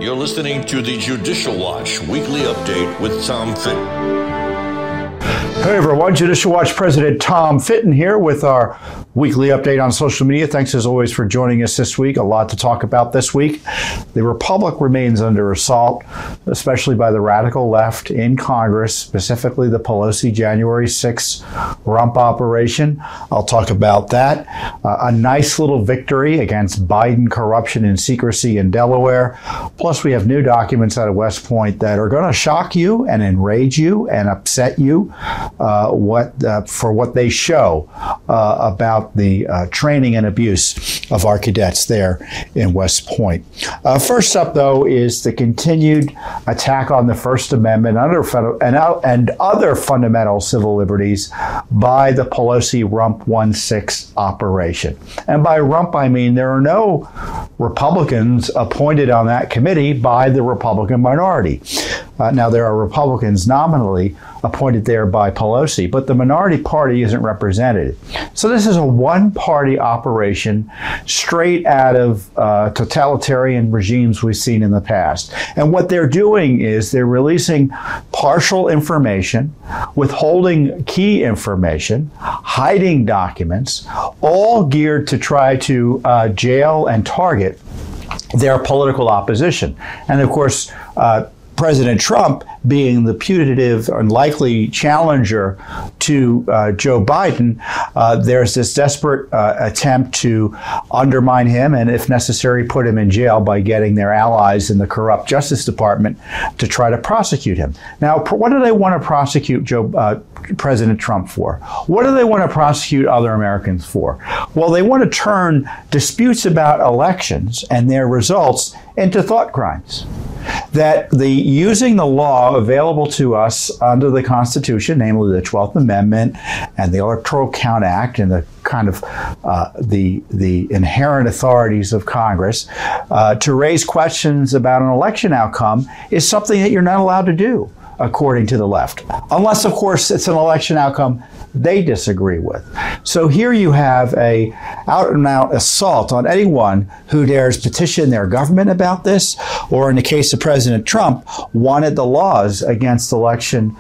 You're listening to the Judicial Watch Weekly Update with Tom Fitton. Hey everyone, Judicial Watch President Tom Fitton here with our weekly update on social media. Thanks as always for joining us this week. A lot to talk about this week. The Republic remains under assault, especially by the radical left in Congress, specifically the Pelosi January 6th rump operation. I'll talk about that. A nice little victory against Biden corruption and secrecy in Delaware. Plus, we have new documents out of West Point that are going to shock you and enrage you and upset you. For what they show about the training and abuse of our cadets there in West Point. First up, though, is the continued attack on the First Amendment and other fundamental civil liberties by the Pelosi Rump 1-6 operation. And by rump, I mean there are no Republicans appointed on that committee by the Republican minority. Now, there are Republicans nominally appointed there by Pelosi, but the minority party isn't represented. So this is a one-party operation straight out of totalitarian regimes we've seen in the past. And what they're doing is they're releasing partial information, withholding key information, hiding documents, all geared to try to jail and target their political opposition. And of course, President Trump, being the putative and likely challenger to Joe Biden, there's this desperate attempt to undermine him and, if necessary, put him in jail by getting their allies in the corrupt Justice Department to try to prosecute him. Now, what do they want to prosecute President Trump for? What do they want to prosecute other Americans for? Well, they want to turn disputes about elections and their results into thought crimes. That using the law available to us under the Constitution, namely the 12th Amendment and the Electoral Count Act and the kind of the inherent authorities of Congress to raise questions about an election outcome is something that you're not allowed to do, according to the left. Unless, of course, it's an election outcome they disagree with. So here you have a out-and-out assault on anyone who dares petition their government about this, or in the case of President Trump, wanted the laws against election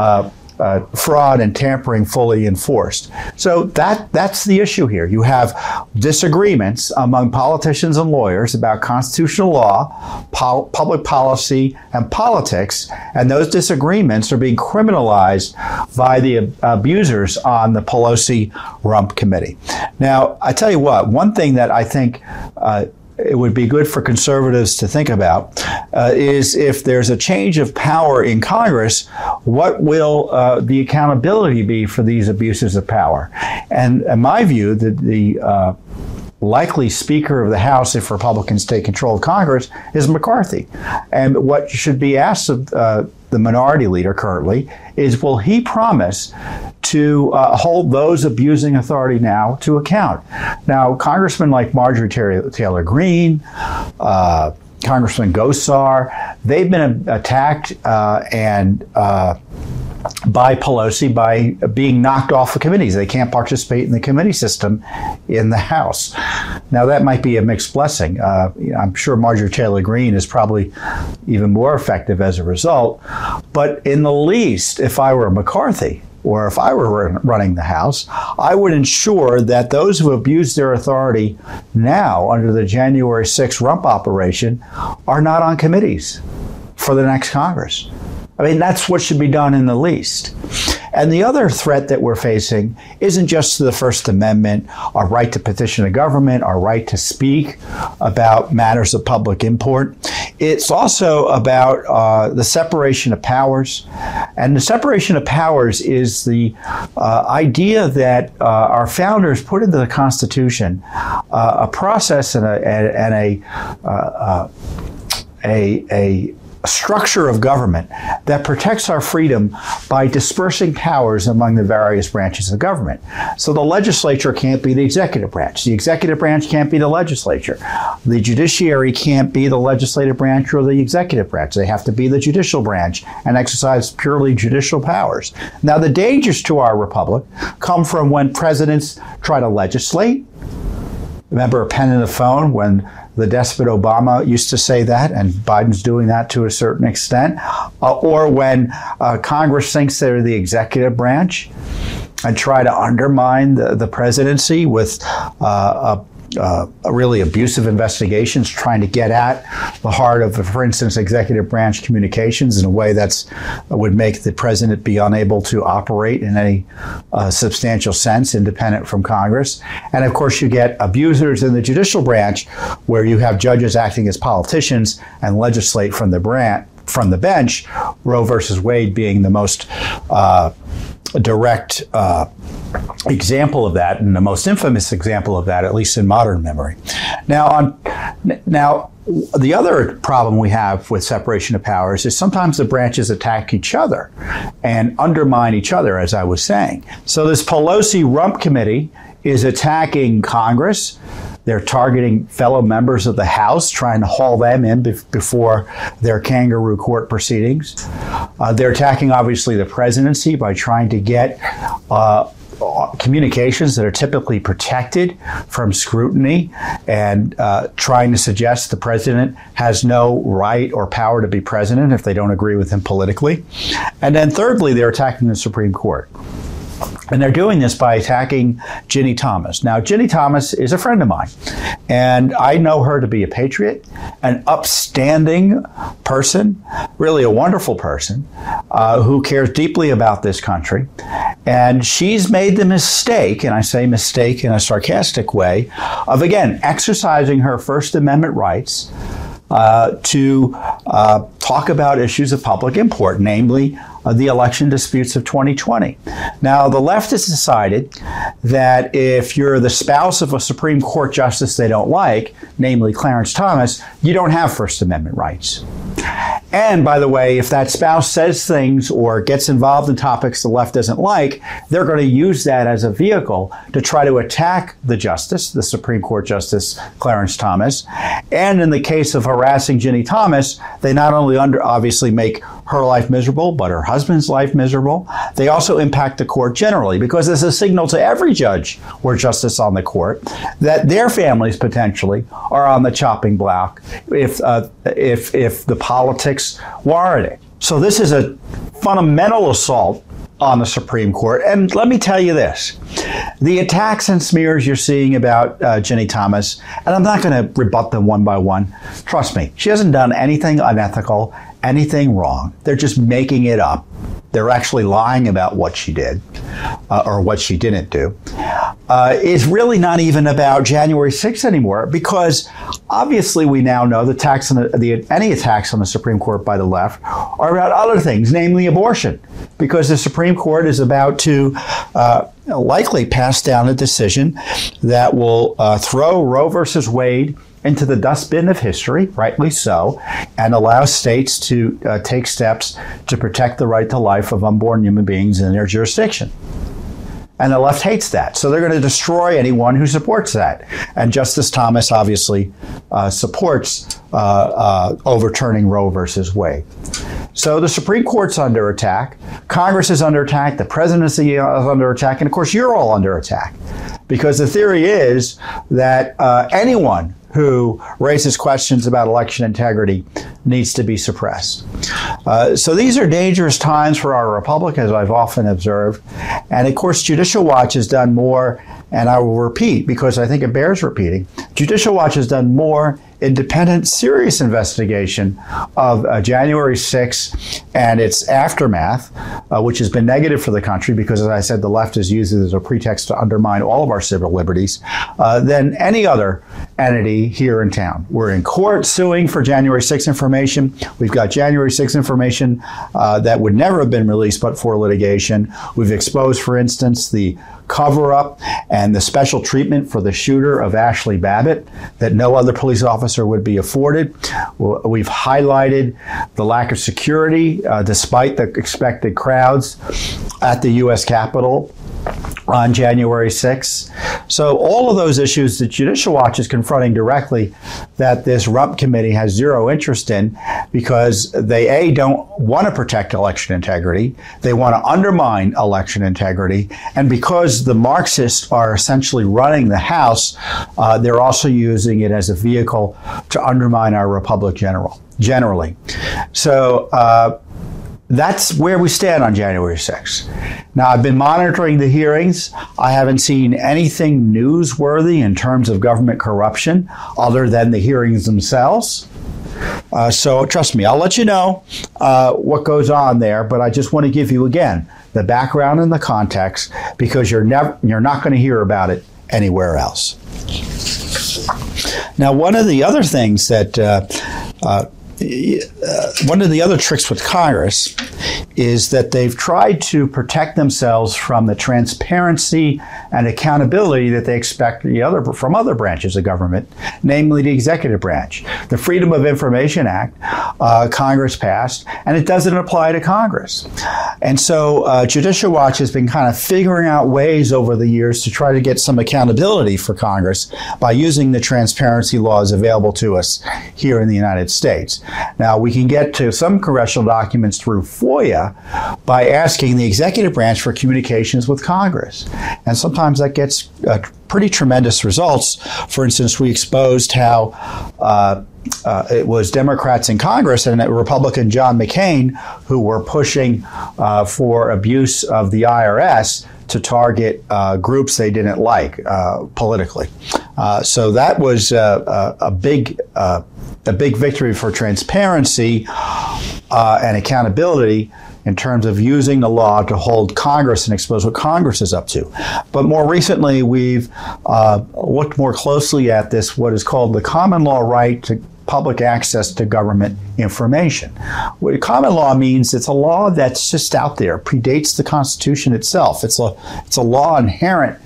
fraud and tampering fully enforced. So that's the issue here. You have disagreements among politicians and lawyers about constitutional law, public policy, and politics, and those disagreements are being criminalized by the abusers on the Pelosi Rump Committee. Now, I tell you what, one thing that I think it would be good for conservatives to think about is if there's a change of power in Congress, what will the accountability be for these abuses of power? And in my view, the likely Speaker of the House, if Republicans take control of Congress, is McCarthy. And what should be asked of the minority leader currently is, will he promise to hold those abusing authority now to account? Now, congressmen like Marjorie Taylor Greene, Congressman Gosar, they've been attacked by Pelosi by being knocked off the committees. They can't participate in the committee system in the House. Now, that might be a mixed blessing. I'm sure Marjorie Taylor Greene is probably even more effective as a result. But in the least, if I were McCarthy, or if I were running the House, I would ensure that those who abuse their authority now under the January 6th rump operation are not on committees for the next Congress. I mean, that's what should be done in the least. And the other threat that we're facing isn't just to the First Amendment, our right to petition the government, our right to speak about matters of public import. It's also about the separation of powers. And the separation of powers is the idea that our founders put into the Constitution a process and a structure of government that protects our freedom by dispersing powers among the various branches of government. So the legislature can't be the executive branch. The executive branch can't be the legislature. The judiciary can't be the legislative branch or the executive branch. They have to be the judicial branch and exercise purely judicial powers. Now, the dangers to our republic come from when presidents try to legislate. Remember a pen and a phone when The despot Obama used to say that, and Biden's doing that to a certain extent. Or when Congress thinks they're the executive branch and try to undermine the presidency with really abusive investigations trying to get at the heart of, for instance, executive branch communications in a way that would make the president be unable to operate in any substantial sense independent from Congress. And of course, you get abusers in the judicial branch where you have judges acting as politicians and legislate from the bench, Roe versus Wade being the most direct example of that, and the most infamous example of that, at least in modern memory. Now, the other problem we have with separation of powers is sometimes the branches attack each other and undermine each other, as I was saying. So this Pelosi-Rump committee is attacking Congress. They're targeting fellow members of the House, trying to haul them in before their kangaroo court proceedings. They're attacking, obviously, the presidency by trying to get communications that are typically protected from scrutiny and trying to suggest the president has no right or power to be president if they don't agree with him politically. And then thirdly, they're attacking the Supreme Court. And they're doing this by attacking Ginny Thomas. Now, Ginny Thomas is a friend of mine, and I know her to be a patriot, an upstanding person, really a wonderful person, who cares deeply about this country. And she's made the mistake, and I say mistake in a sarcastic way, of, again, exercising her First Amendment rights to talk about issues of public import, namely the election disputes of 2020. Now, the left has decided that if you're the spouse of a Supreme Court justice they don't like, namely Clarence Thomas, you don't have First Amendment rights. And by the way, if that spouse says things or gets involved in topics the left doesn't like, they're going to use that as a vehicle to try to attack the justice, the Supreme Court Justice Clarence Thomas. And in the case of harassing Ginny Thomas, they not only obviously make her life miserable, but her husband's life miserable. They also impact the court generally, because it's a signal to every judge or justice on the court that their families potentially are on the chopping block if the politics warrant it. So this is a fundamental assault on the Supreme Court. And let me tell you this, the attacks and smears you're seeing about Ginny Thomas, and I'm not going to rebut them one by one. Trust me, she hasn't done anything unethical, anything wrong. They're just making it up. They're actually lying about what she did or what she didn't do. It's really not even about January 6th anymore, because obviously we now know the attacks on any attacks on the Supreme Court by the left are about other things, namely abortion, because the Supreme Court is about to likely pass down a decision that will throw Roe versus Wade into the dustbin of history, rightly so, and allow states to take steps to protect the right to life of unborn human beings in their jurisdiction. And the left hates that. So they're going to destroy anyone who supports that. And Justice Thomas obviously supports overturning Roe versus Wade. So the Supreme Court's under attack. Congress is under attack. The presidency is under attack. And of course, you're all under attack. Because the theory is that anyone who raises questions about election integrity needs to be suppressed. So these are dangerous times for our republic, as I've often observed. And of course, Judicial Watch has done more, and I will repeat because I think it bears repeating. Judicial Watch has done more independent, serious investigation of January 6th and its aftermath, which has been negative for the country because, as I said, the left has used it as a pretext to undermine all of our civil liberties, than any other entity here in town. We're in court suing for January 6th information. We've got January 6th information that would never have been released but for litigation. We've exposed, for instance, the cover-up and the special treatment for the shooter of Ashley Babbitt that no other police officer would be afforded. We've highlighted the lack of security despite the expected crowds at the U.S. Capitol on January 6th. So all of those issues that Judicial Watch is confronting directly, that this Rump committee has zero interest in, because they, A, don't want to protect election integrity, they want to undermine election integrity, and because the Marxists are essentially running the House, they're also using it as a vehicle to undermine our republic generally. So that's where we stand on January 6th. Now, I've been monitoring the hearings. I haven't seen anything newsworthy in terms of government corruption other than the hearings themselves. So trust me, I'll let you know what goes on there, but I just want to give you, again, the background and the context, because you're not going to hear about it anywhere else. Now, one of the other things that one of the other tricks with Congress is that they've tried to protect themselves from the transparency and accountability that they expect from other branches of government, namely the executive branch. The Freedom of Information Act, Congress passed, and it doesn't apply to Congress. And so Judicial Watch has been kind of figuring out ways over the years to try to get some accountability for Congress by using the transparency laws available to us here in the United States. Now, we can get to some congressional documents through FOIA by asking the executive branch for communications with Congress. And sometimes that gets pretty tremendous results. For instance, we exposed how it was Democrats in Congress and Republican John McCain who were pushing for abuse of the IRS to target groups they didn't like politically. So that was a big victory for transparency and accountability in terms of using the law to hold Congress and expose what Congress is up to. But more recently, we've looked more closely at this, what is called the common law right to public access to government information. What common law means, it's a law that's just out there, predates the Constitution itself. It's a law inherent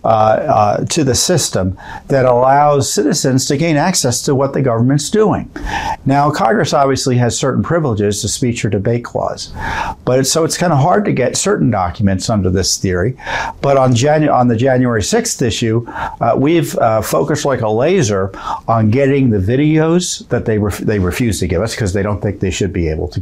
to the system that allows citizens to gain access to what the government's doing. Now, Congress obviously has certain privileges, the speech or debate clause, but it's kind of hard to get certain documents under this theory. But on the January 6th issue, we've focused like a laser on getting the videos that they refuse to give us because they don't think we should be able to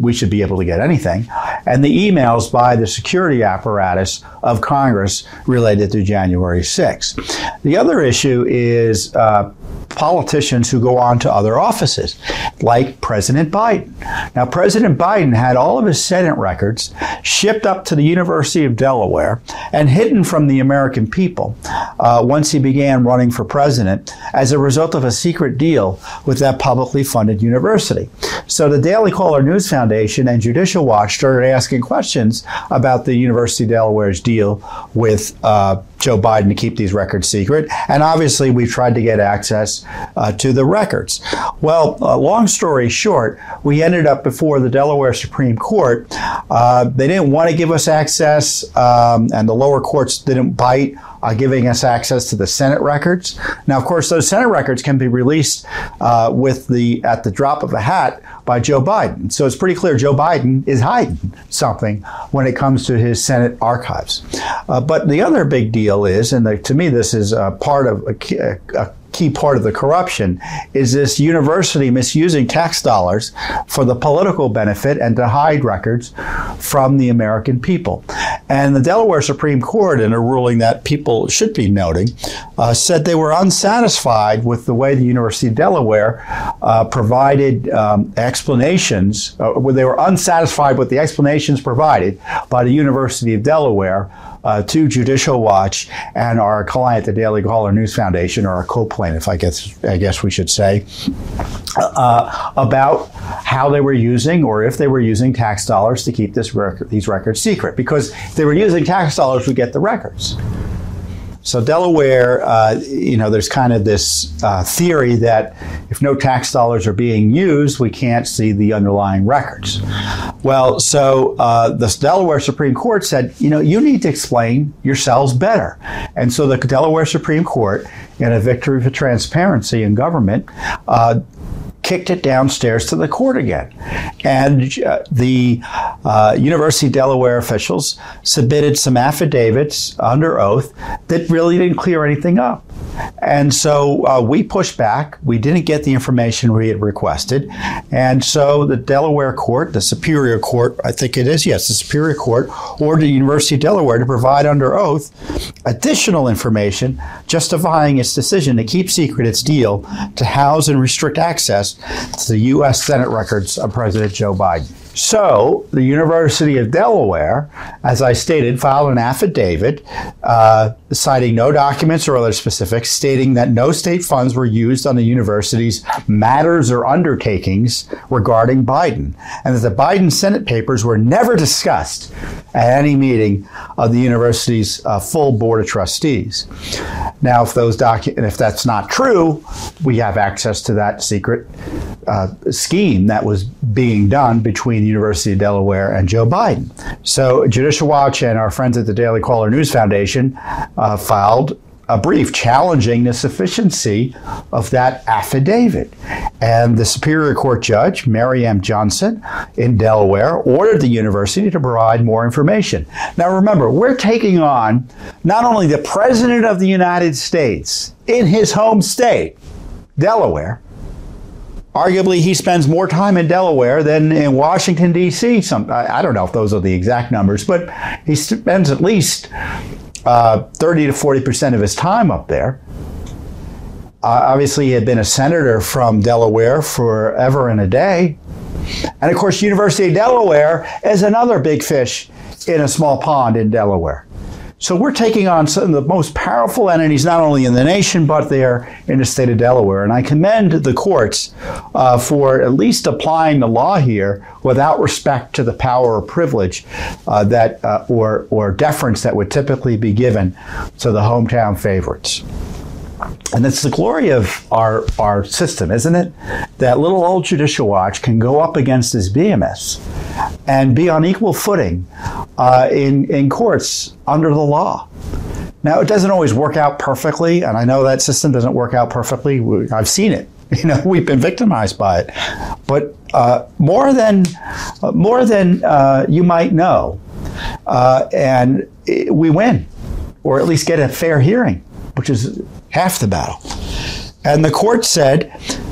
get anything, and the emails by the security apparatus of Congress related to January 6th. The other issue is politicians who go on to other offices, like President Biden. Now, President Biden had all of his Senate records shipped up to the University of Delaware and hidden from the American people once he began running for president as a result of a secret deal with that publicly funded university. So the Daily Caller News Foundation and Judicial Watch started asking questions about the University of Delaware's deal with Joe Biden to keep these records secret. And obviously, we've tried to get access to the records. Well, long story short, we ended up before the Delaware Supreme Court. They didn't want to give us access, and the lower courts didn't bite giving us access to the Senate records. Now, of course, those Senate records can be released at the drop of a hat by Joe Biden. So it's pretty clear Joe Biden is hiding something when it comes to his Senate archives. But the other big deal is, and to me this is part of a key part of the corruption, is this university misusing tax dollars for the political benefit and to hide records from the American people. And the Delaware Supreme Court, in a ruling that people should be noting, said they were unsatisfied with the way the University of Delaware provided explanations. They were unsatisfied with the explanations provided by the University of Delaware to Judicial Watch and our client, the Daily Caller News Foundation, or our co-plaintiff, I guess we should say, about how they were using, or if they were using, tax dollars to keep these records secret. Because if they were using tax dollars, we get the records. So Delaware, there's kind of this theory that if no tax dollars are being used, we can't see the underlying records. Well, so the Delaware Supreme Court said, you need to explain yourselves better. And so the Delaware Supreme Court, in a victory for transparency in government, kicked it downstairs to the court again. And the University of Delaware officials submitted some affidavits under oath that really didn't clear anything up. And so we pushed back. We didn't get the information we had requested. And so the Delaware court, the Superior Court, I think it is, yes, the Superior Court, ordered the University of Delaware to provide under oath additional information justifying its decision to keep secret its deal to house and restrict access to the U.S. Senate records of President Joe Biden. So the University of Delaware, as I stated, filed an affidavit citing no documents or other specifics, stating that no state funds were used on the university's matters or undertakings regarding Biden, and that the Biden Senate papers were never discussed at any meeting of the university's full board of trustees. Now, if that's not true, we have access to that secret scheme that was being done between the University of Delaware and Joe Biden. So Judicial Watch and our friends at the Daily Caller News Foundation filed a brief challenging the sufficiency of that affidavit. And the Superior Court judge, Mary M. Johnson in Delaware, ordered the university to provide more information. Now remember, we're taking on not only the President of the United States in his home state, Delaware. Arguably, he spends more time in Delaware than in Washington, D.C. I don't know if those are the exact numbers, but he spends at least 30 to 40% of his time up there. Obviously, he had been a senator from Delaware forever and a day. And of course, University of Delaware is another big fish in a small pond in Delaware. So we're taking on some of the most powerful entities, not only in the nation, but there in the state of Delaware. And I commend the courts for at least applying the law here without respect to the power or privilege or deference that would typically be given to the hometown favorites. And it's the glory of our system, isn't it? That little old Judicial Watch can go up against this behemoths and be on equal footing in courts under the law. Now, it doesn't always work out perfectly, and I know that system doesn't work out perfectly. I've seen it. We've been victimized by it. But more than you might know, and we win, or at least get a fair hearing, which is half the battle. And the court said,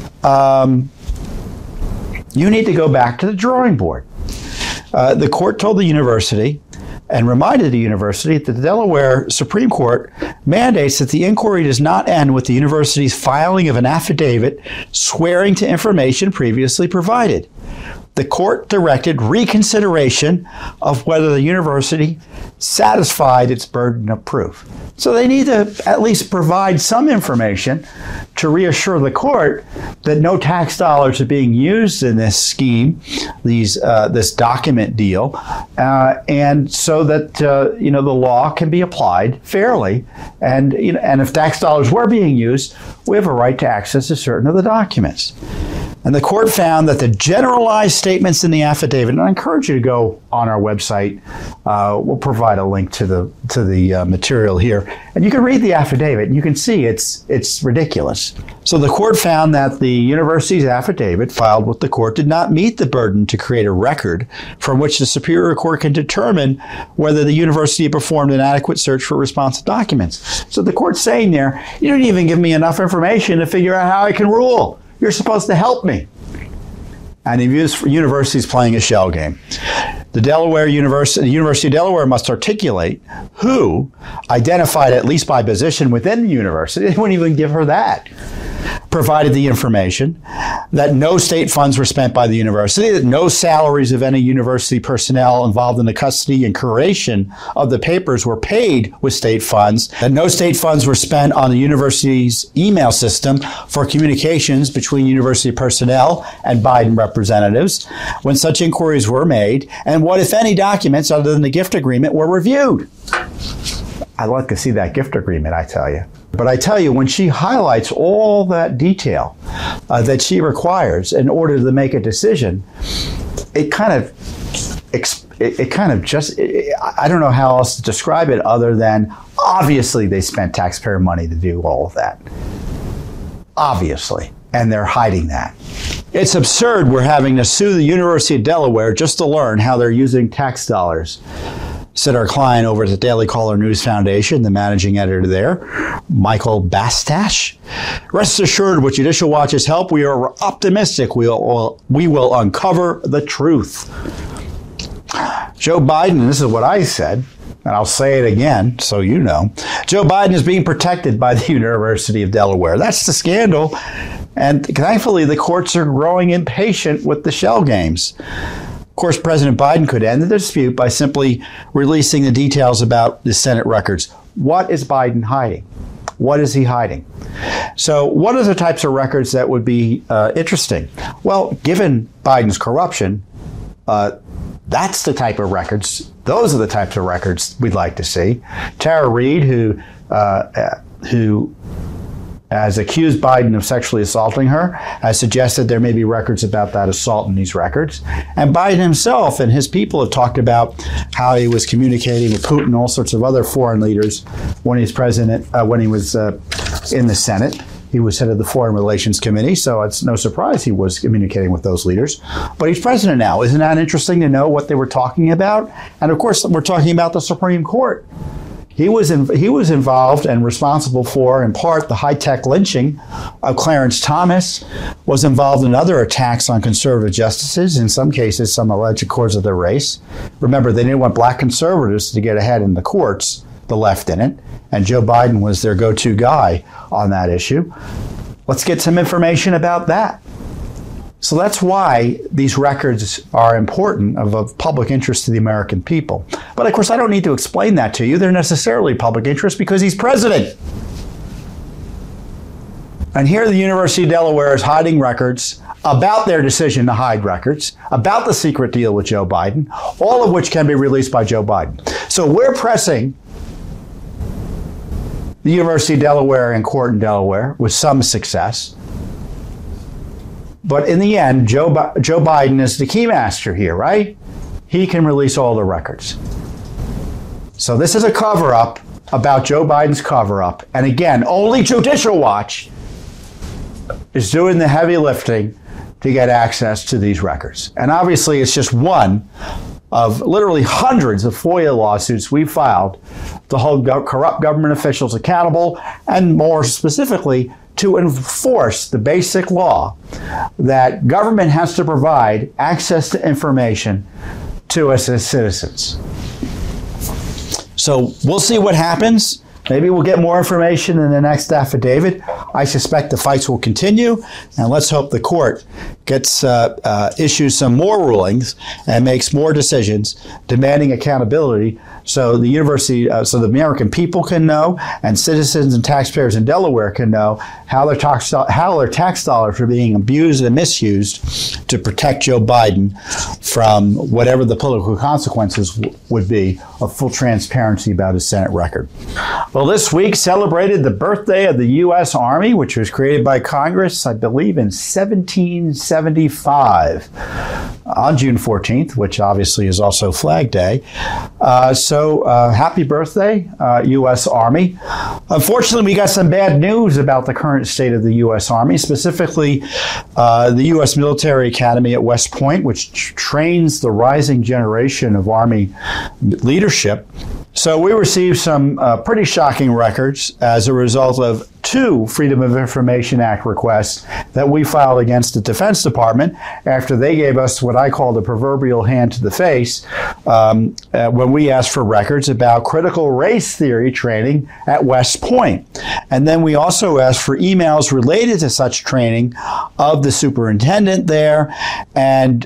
you need to go back to the drawing board. The court told the university and reminded the university that the Delaware Supreme Court mandates that the inquiry does not end with the university's filing of an affidavit swearing to information previously provided. The court directed reconsideration of whether the university satisfied its burden of proof. So they need to at least provide some information to reassure the court that no tax dollars are being used in this scheme, this document deal, and so that the law can be applied fairly. And if tax dollars were being used, we have a right to access to certain of the documents. And the court found that the generalized statements in the affidavit, and I encourage you to go on our website. We'll provide a link to the material here, and you can read the affidavit, and you can see it's ridiculous. So the court found that the university's affidavit filed with the court did not meet the burden to create a record from which the Superior Court can determine whether the university performed an adequate search for responsive documents. So the court's saying there, you didn't even give me enough information to figure out how I can rule. You're supposed to help me. And the university is playing a shell game. The University of Delaware must articulate who, identified at least by position within the university, they wouldn't even give her that, provided the information, that no state funds were spent by the university, that no salaries of any university personnel involved in the custody and curation of the papers were paid with state funds, that no state funds were spent on the university's email system for communications between university personnel and Biden representatives when such inquiries were made, and what, if any, documents other than the gift agreement were reviewed. I'd like to see that gift agreement, I tell you. But I tell you, when she highlights all that detail that she requires in order to make a decision, I don't know how else to describe it other than obviously they spent taxpayer money to do all of that. Obviously. and they're hiding that. It's absurd we're having to sue the University of Delaware just to learn how they're using tax dollars, said our client over at the Daily Caller News Foundation, the managing editor there, Michael Bastash. Rest assured, with Judicial Watch's help, we are optimistic we will uncover the truth. Joe Biden, and this is what I said, and I'll say it again so you know, Joe Biden is being protected by the University of Delaware. That's the scandal. And thankfully, the courts are growing impatient with the shell games. Of course, President Biden could end the dispute by simply releasing the details about the Senate records. What is Biden hiding? What is he hiding? So what are the types of records that would be interesting? Well, given Biden's corruption, that's the type of records. Those are the types of records we'd like to see. Tara Reade, who has accused Biden of sexually assaulting her, has suggested there may be records about that assault in these records. And Biden himself and his people have talked about how he was communicating with Putin and all sorts of other foreign leaders when he was president, when he was in the Senate. He was head of the Foreign Relations Committee, so it's no surprise he was communicating with those leaders. But he's president now. Isn't that interesting to know what they were talking about? And of course, we're talking about the Supreme Court. He was involved and responsible for, in part, the high-tech lynching of Clarence Thomas, was involved in other attacks on conservative justices, in some cases, some alleged cause of their race. Remember, they didn't want black conservatives to get ahead in the courts, the left in it, and Joe Biden was their go-to guy on that issue. Let's get some information about that. So that's why these records are important, of public interest to the American people. But of course, I don't need to explain that to you. They're necessarily public interest because he's president. And here the University of Delaware is hiding records about their decision to hide records, about the secret deal with Joe Biden, all of which can be released by Joe Biden. So we're pressing the University of Delaware in court in Delaware with some success. But in the end, Joe Biden is the keymaster here, right? He can release all the records. So this is a cover-up about Joe Biden's cover-up. And again, only Judicial Watch is doing the heavy lifting to get access to these records. And obviously, it's just one of literally hundreds of FOIA lawsuits we filed to hold corrupt government officials accountable, and more specifically, to enforce the basic law that government has to provide access to information to us as citizens. So we'll see what happens. Maybe we'll get more information in the next affidavit. I suspect the fights will continue, and let's hope the court gets issues some more rulings and makes more decisions demanding accountability, so the university, so the American people can know, and citizens and taxpayers in Delaware can know how their tax dollars are being abused and misused to protect Joe Biden from whatever the political consequences would be of full transparency about his Senate record. Well, this week celebrated the birthday of the U.S. Army, which was created by Congress, I believe, in 1775 on June 14th, which obviously is also Flag Day. So happy birthday, U.S. Army. Unfortunately, we got some bad news about the current state of the U.S. Army, specifically the U.S. Military Academy at West Point, which trains the rising generation of Army leadership. So we received some pretty shocking records as a result of 2 Freedom of Information Act requests that we filed against the Defense Department after they gave us what I call the proverbial hand to the face when we asked for records about critical race theory training at West Point. And then we also asked for emails related to such training of the superintendent there and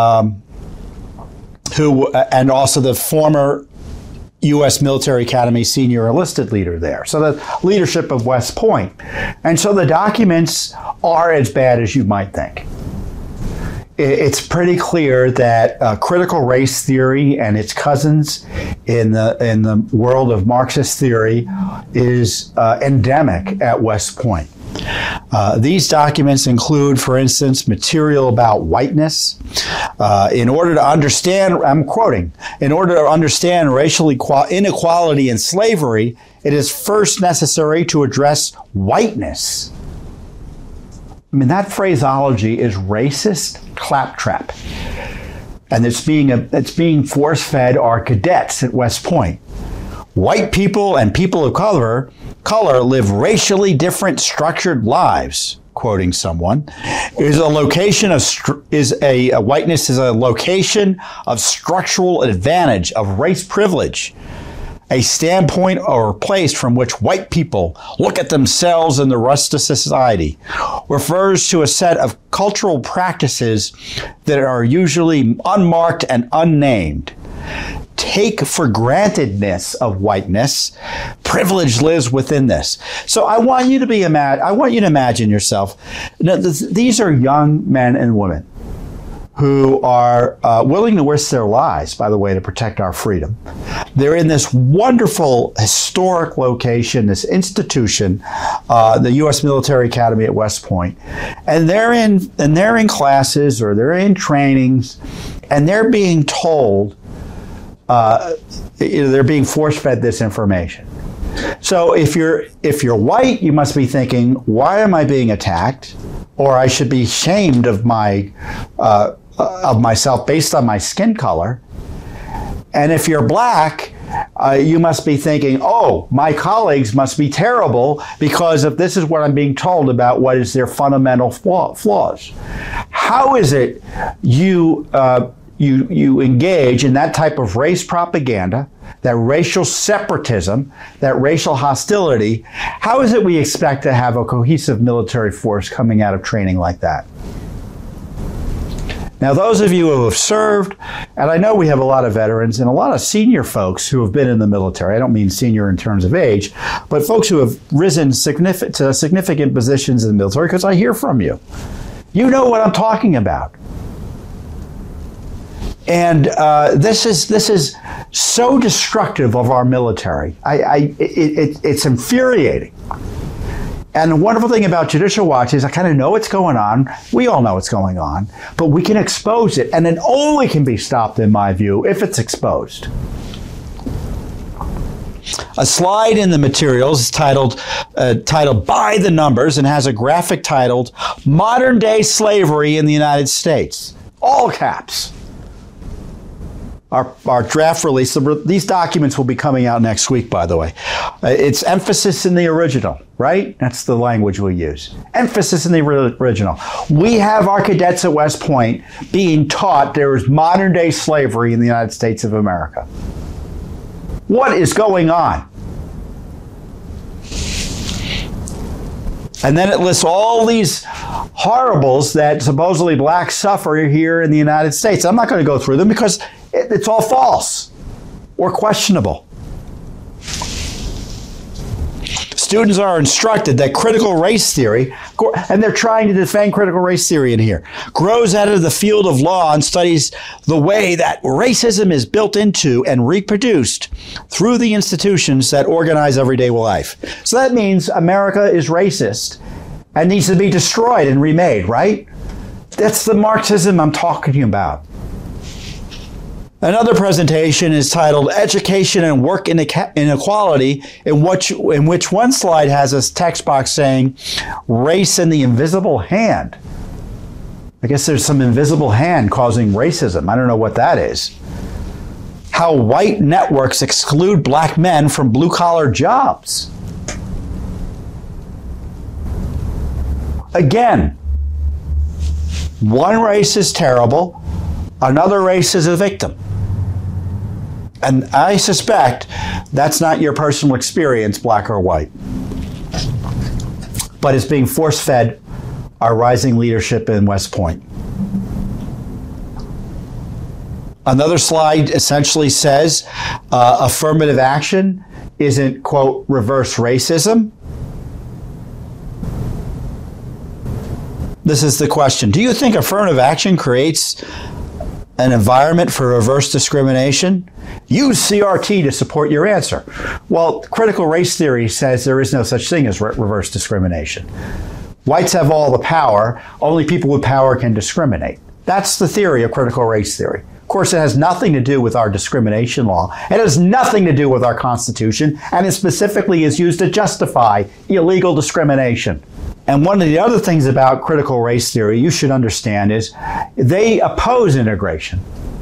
and also the former U.S. Military Academy senior enlisted leader there. So the leadership of West Point. And so the documents are as bad as you might think. It's pretty clear that critical race theory and its cousins in the world of Marxist theory is endemic at West Point. These documents include, for instance, material about whiteness. In order to understand, I'm quoting, in order to understand racial inequality and slavery, it is first necessary to address whiteness. I mean, that phraseology is racist claptrap. And it's being force-fed our cadets at West Point. White people and people of color live racially different structured lives, quoting someone. Whiteness is a location of structural advantage, of race privilege, a standpoint or place from which white people look at themselves and the rest of society. Refers to a set of cultural practices that are usually unmarked and unnamed. Take for grantedness of whiteness. Privilege lives within this. So I want you to imagine yourself. Now, these are young men and women who are willing to risk their lives, by the way, to protect our freedom. They're in this wonderful historic location, this institution, the U.S. Military Academy at West Point, and they're in classes or they're in trainings, and they're being told, they're being force-fed this information. So if you're white, you must be thinking, why am I being attacked? Or I should be ashamed of myself based on my skin color. And if you're black, you must be thinking, oh, my colleagues must be terrible because if this is what I'm being told about what is their fundamental flaws. How is it you engage in that type of race propaganda, that racial separatism, that racial hostility? How is it we expect to have a cohesive military force coming out of training like that? Now, those of you who have served, and I know we have a lot of veterans and a lot of senior folks who have been in the military. I don't mean senior in terms of age, but folks who have risen to significant positions in the military, because I hear from you. You know what I'm talking about. And this is so destructive of our military. It's infuriating. And the wonderful thing about Judicial Watch is I kind of know what's going on. We all know what's going on, but we can expose it, and it only can be stopped, in my view, if it's exposed. A slide in the materials is titled By the Numbers and has a graphic titled Modern Day Slavery in the United States. All caps. Our draft release, these documents will be coming out next week, by the way. It's emphasis in the original, right? That's the language we use. Emphasis in the original. We have our cadets at West Point being taught there is modern day slavery in the United States of America. What is going on? And then it lists all these horribles that supposedly blacks suffer here in the United States. I'm not going to go through them because it's all false or questionable. Students are instructed that critical race theory, and they're trying to defend critical race theory in here, grows out of the field of law and studies the way that racism is built into and reproduced through the institutions that organize everyday life. So that means America is racist and needs to be destroyed and remade, right? That's the Marxism I'm talking to you about. Another presentation is titled Education and Work Inequality, in which one slide has a text box saying, Race and the Invisible Hand. I guess there's some invisible hand causing racism. I don't know what that is. How white networks exclude black men from blue-collar jobs. Again, one race is terrible, another race is a victim. And I suspect that's not your personal experience, black or white. But it's being force-fed our rising leadership in West Point. Another slide essentially says affirmative action isn't, quote, reverse racism. This is the question. Do you think affirmative action creates an environment for reverse discrimination? Use CRT to support your answer. Well, critical race theory says there is no such thing as reverse discrimination. Whites have all the power. Only people with power can discriminate. That's the theory of critical race theory. Of course, it has nothing to do with our discrimination law. It has nothing to do with our Constitution, and it specifically is used to justify illegal discrimination. And one of the other things about critical race theory you should understand is they oppose integration.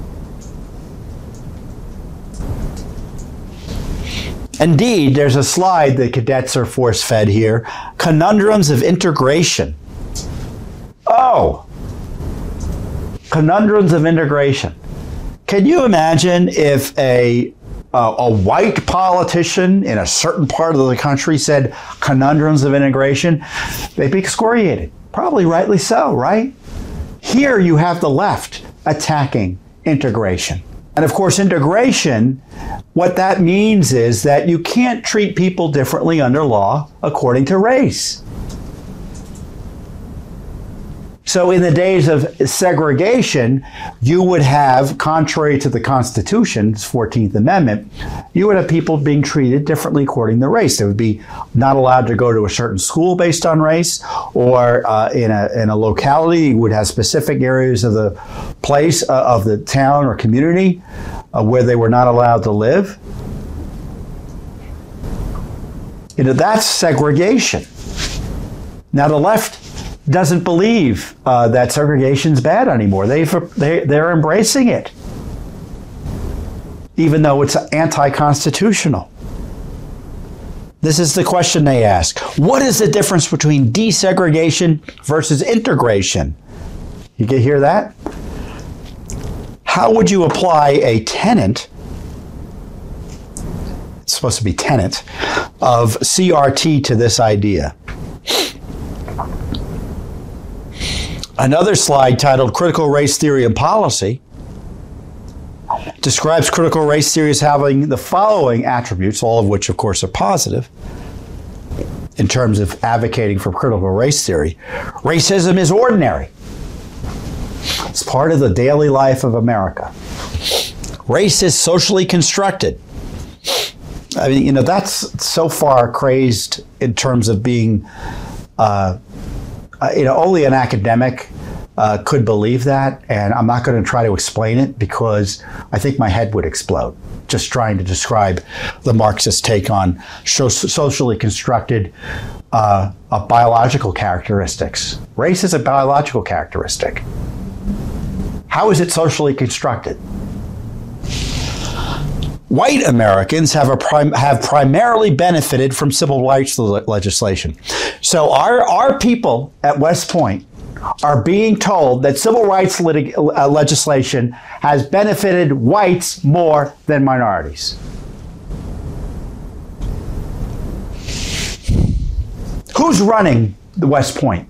Indeed, there's a slide that cadets are force-fed here. Conundrums of integration. Oh, conundrums of integration. Can you imagine if a white politician in a certain part of the country said conundrums of integration? They'd be excoriated. Probably rightly so, right? Here you have the left attacking integration. And of course, integration, what that means is that you can't treat people differently under law according to race. So in the days of segregation, you would have, contrary to the Constitution's 14th Amendment, you would have people being treated differently according to race. They would be not allowed to go to a certain school based on race, or in a locality, you would have specific areas of the place, of the town or community where they were not allowed to live. You know, that's segregation. Now the left doesn't believe that segregation's bad anymore. They're embracing it, even though it's anti-constitutional. This is the question they ask. What is the difference between desegregation versus integration? You can hear that? How would you apply a tenet, it's supposed to be tenet, of CRT to this idea? Another slide titled Critical Race Theory and Policy describes critical race theory as having the following attributes, all of which, of course, are positive in terms of advocating for critical race theory. Racism is ordinary. It's part of the daily life of America. Race is socially constructed. I mean, you know, that's so far crazed in terms of being only an academic could believe that, and I'm not going to try to explain it because I think my head would explode just trying to describe the Marxist take on socially constructed biological characteristics. Race is a biological characteristic. How is it socially constructed? White Americans have primarily benefited from civil rights legislation. So our people at West Point are being told that civil rights legislation has benefited whites more than minorities. Who's running the West Point?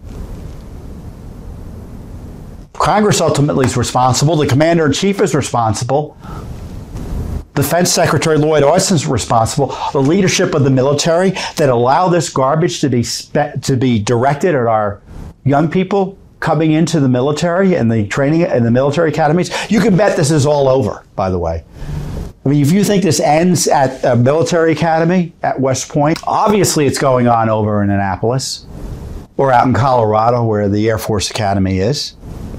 Congress ultimately is responsible. The Commander-in-Chief is responsible. Defense Secretary Lloyd Austin is responsible. The leadership of the military that allow this garbage to be directed at our young people coming into the military and the training in the military academies. You can bet this is all over, by the way. I mean, if you think this ends at a military academy at West Point, obviously it's going on over in Annapolis or out in Colorado where the Air Force Academy is.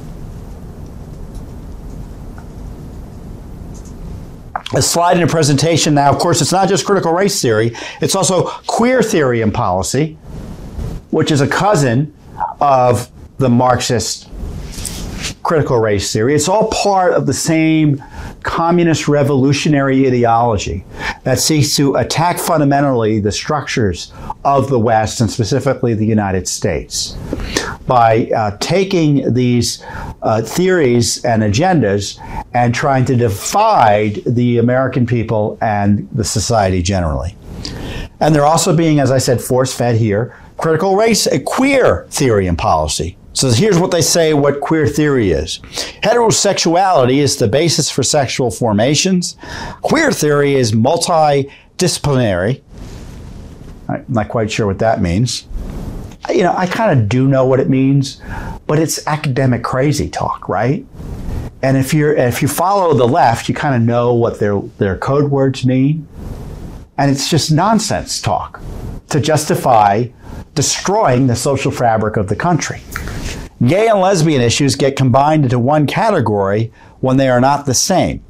A slide in a presentation now, of course, it's not just critical race theory, it's also queer theory and policy, which is a cousin of the Marxist critical race theory. It's all part of the same communist revolutionary ideology that seeks to attack fundamentally the structures of the West and specifically the United States by taking these theories and agendas and trying to divide the American people and the society generally. And they're also being, as I said, force-fed here, critical race, a queer theory and policy. So here's what they say what queer theory is. Heterosexuality is the basis for sexual formations. Queer theory is multidisciplinary. I'm not quite sure what that means. You know, I kind of do know what it means, but it's academic crazy talk, right? And if you follow the left, you kind of know what their code words mean. And it's just nonsense talk to justify destroying the social fabric of the country. Gay and lesbian issues get combined into one category when they are not the same.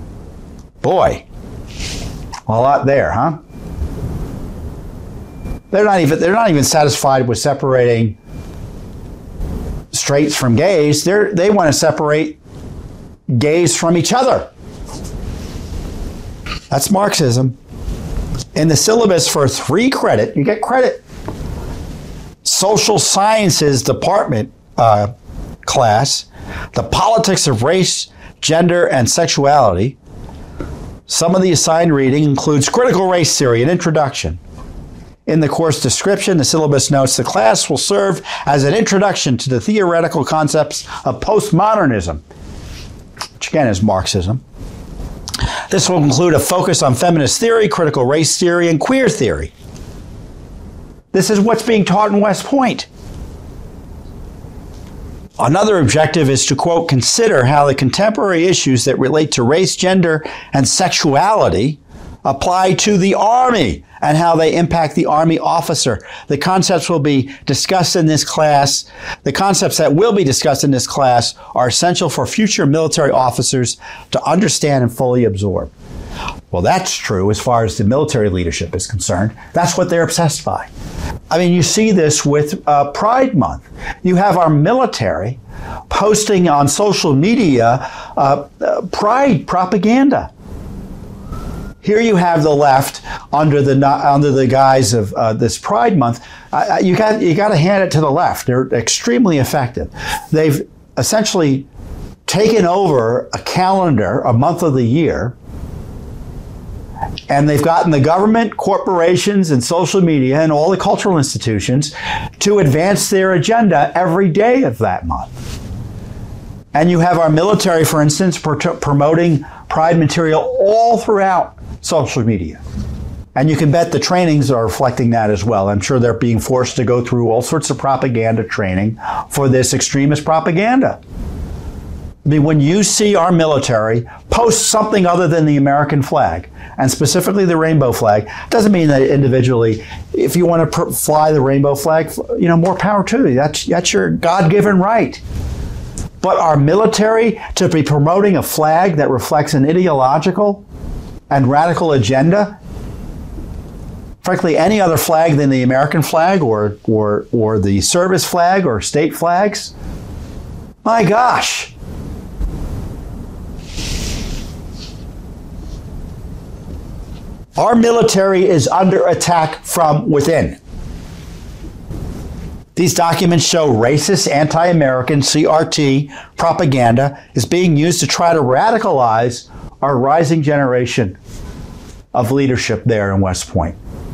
Boy, a lot there, huh? They're not even satisfied with separating straights from gays. They want to separate gays from each other. That's Marxism. In the syllabus for 3 credit, you get credit, social sciences department class, the politics of race, gender, and sexuality. Some of the assigned reading includes critical race theory, an introduction. In the course description, the syllabus notes the class will serve as an introduction to the theoretical concepts of postmodernism, which again is Marxism. This will include a focus on feminist theory, critical race theory, and queer theory. This is what's being taught in West Point. Another objective is to, quote, consider how the contemporary issues that relate to race, gender, and sexuality apply to the Army and how they impact the Army officer. The concepts will be discussed in this class. The concepts that will be discussed in this class are essential for future military officers to understand and fully absorb. Well, that's true as far as the military leadership is concerned. That's what they're obsessed by. I mean, you see this with Pride Month. You have our military posting on social media pride propaganda. Here you have the left under the guise of this Pride Month. You got to hand it to the left. They're extremely effective. They've essentially taken over a calendar, a month of the year, and they've gotten the government, corporations, and social media and all the cultural institutions to advance their agenda every day of that month. And you have our military, for instance, promoting Pride material all throughout social media. And you can bet the trainings are reflecting that as well. I'm sure they're being forced to go through all sorts of propaganda training for this extremist propaganda. I mean, when you see our military post something other than the American flag, and specifically the rainbow flag, doesn't mean that individually, if you want to fly the rainbow flag, more power to you. That's your God-given right. But our military to be promoting a flag that reflects an ideological and radical agenda, frankly, any other flag than the American flag or the service flag or state flags, my gosh. Our military is under attack from within. These documents show racist, anti-American CRT propaganda is being used to try to radicalize our rising generation of leadership there in West Point.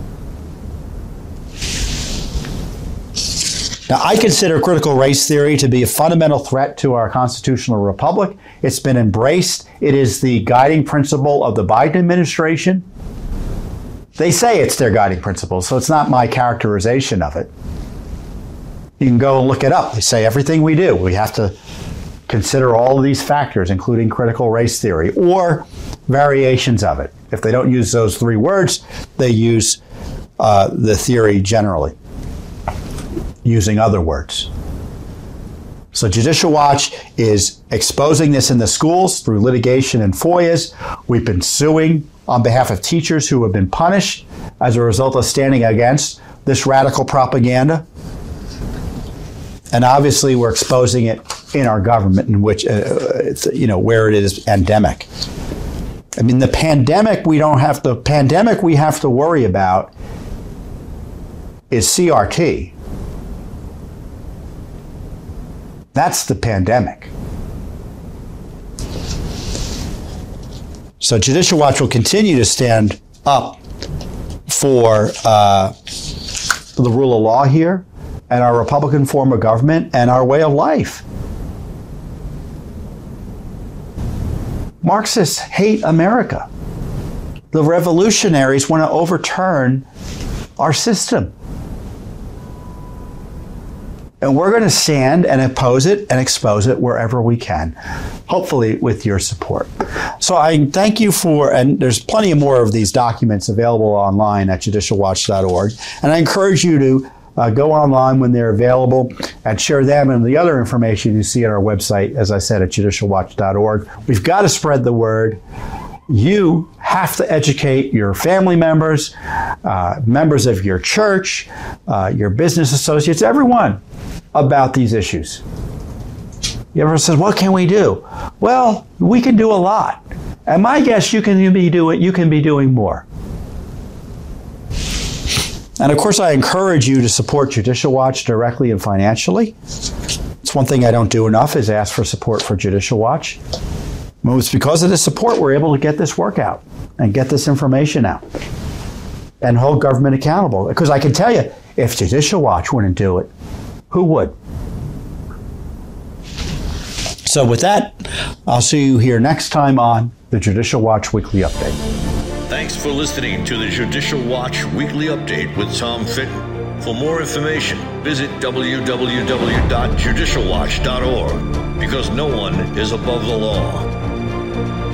Now, I consider critical race theory to be a fundamental threat to our constitutional republic. It's been embraced. It is the guiding principle of the Biden administration. They say it's their guiding principle, so it's not my characterization of it. You can go and look it up. They say everything we do, we have to consider all of these factors, including critical race theory or variations of it. If they don't use those 3 words, they use the theory generally, using other words. So Judicial Watch is exposing this in the schools through litigation and FOIAs. We've been suing on behalf of teachers who have been punished as a result of standing against this radical propaganda. And obviously we're exposing it in our government, in which, where it is endemic. I mean, the pandemic we have to worry about is CRT. That's the pandemic. So Judicial Watch will continue to stand up for the rule of law here and our Republican form of government and our way of life. Marxists hate America. The revolutionaries want to overturn our system. And we're going to stand and oppose it and expose it wherever we can, hopefully with your support. So I thank you and there's plenty more of these documents available online at judicialwatch.org. And I encourage you to go online when they're available and share them and the other information you see at our website, as I said, at judicialwatch.org. We've got to spread the word. you have to educate your family members, members of your church, your business associates, everyone about these issues. Everyone says, what can we do? Well, we can do a lot. And my guess, you can be doing more. And of course, I encourage you to support Judicial Watch directly and financially. It's one thing I don't do enough is ask for support for Judicial Watch. Well, it's because of this support we're able to get this work out and get this information out and hold government accountable. Because I can tell you, if Judicial Watch wouldn't do it, who would? So with that, I'll see you here next time on the Judicial Watch Weekly Update. Thanks for listening to the Judicial Watch Weekly Update with Tom Fitton. For more information, visit www.judicialwatch.org, because no one is above the law.